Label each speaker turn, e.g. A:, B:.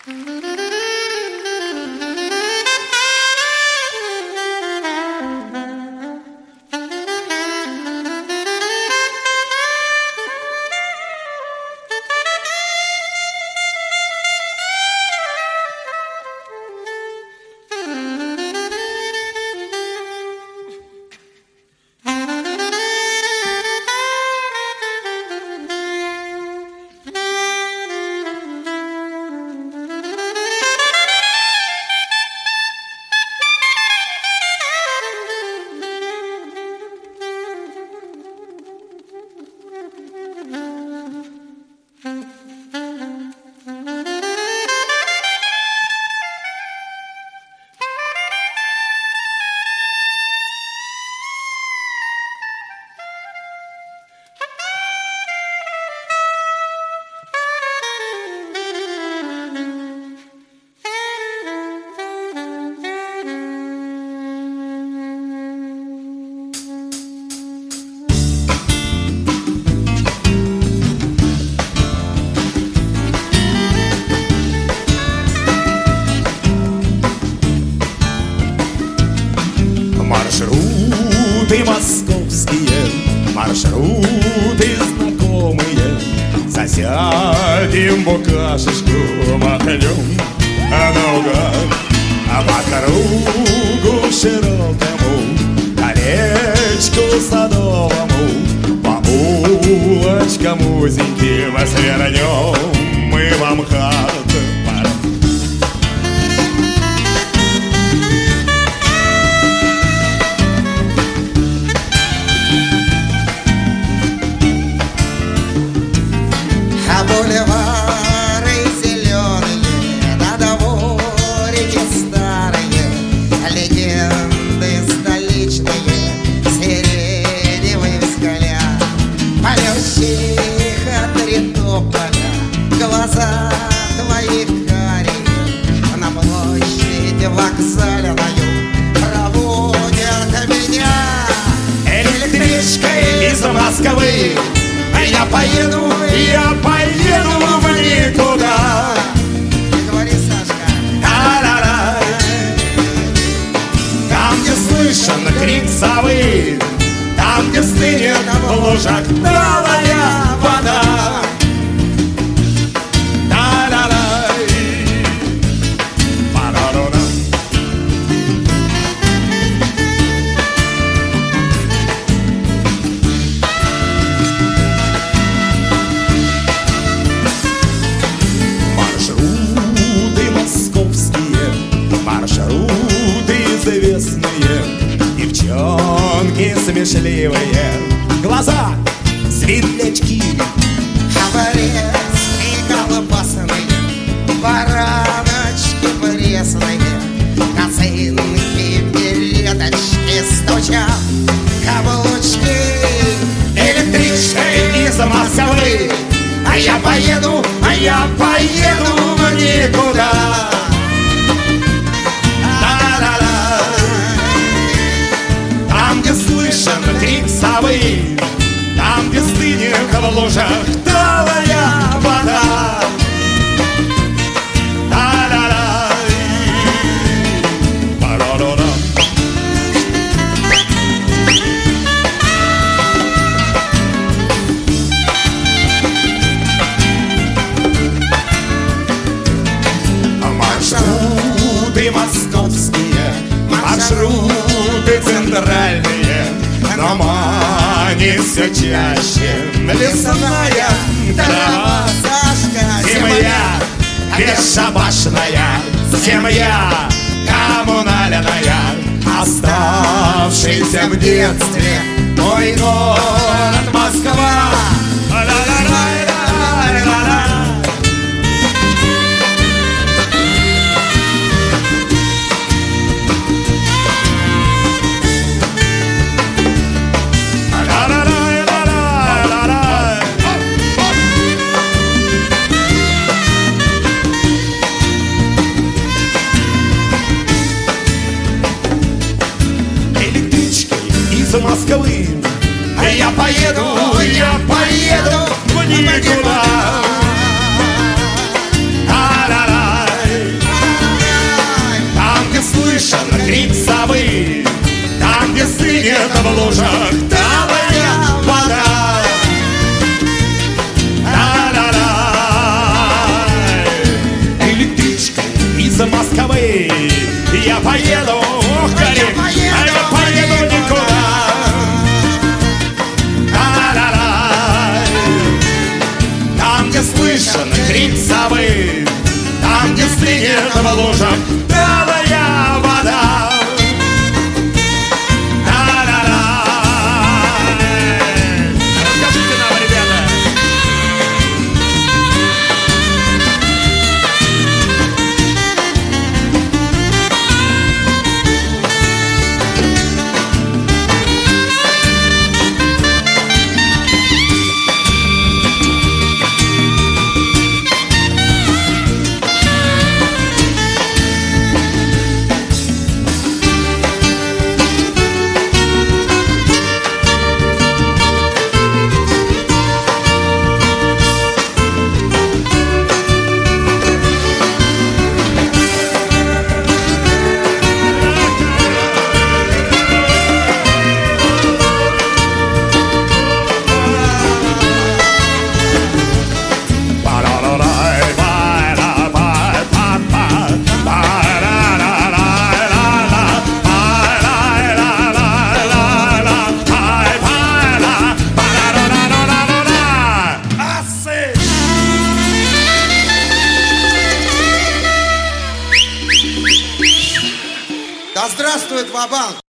A: Маршруты московские, маршруты знакомые. Засядем букашечку, махнем наугад, а по кругу широкому, колечку садовому, по улочкам узеньким свернем мы в МХАТ.
B: Бульвары зеленые, на дворике старые, легенды столичные, сиреневые взгляд, полющих от Ристополя, глаза твоих карие, на площади вокзальную проводят меня электричкой из Москвы. Я поеду в никуда. Говори, Сашка. Там, где слышен крик совы, там, где стынет в лужах талая вода. Известные девчонки смешливые, глаза светлячки, обрезки колбасные, бараночки пресные, косынки, билеточки стучат, каблучки электричкой из Москвы. А я поеду в никуда. Слышен крик совы, там, где стынет в лужах талая вода. Маршруты московские, маршруты центральные, но манит все чаще лесная трава. Земля бесшабашная, земля коммунальная, оставшийся в детстве мой город Москва. Москвы. Я поеду
A: лужах талая вода. Электричкой из Москвы я поеду, я поеду никуда. Там, где слышен крик совы, там, где стынет в лужах талая вода. Расскажите нам, ребята.
B: Да здравствует Ва-Банк!